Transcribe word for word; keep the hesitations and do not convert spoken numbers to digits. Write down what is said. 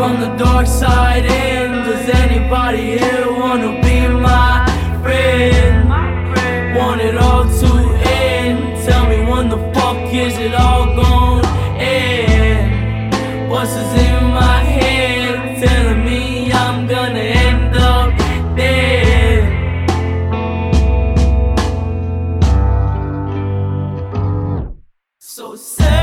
from the dark side in. Does anybody here wanna be my friend? Want it all to end. Tell me when the fuck is it all gonna end? What's is in my head telling me I'm gonna end up dead? So sad.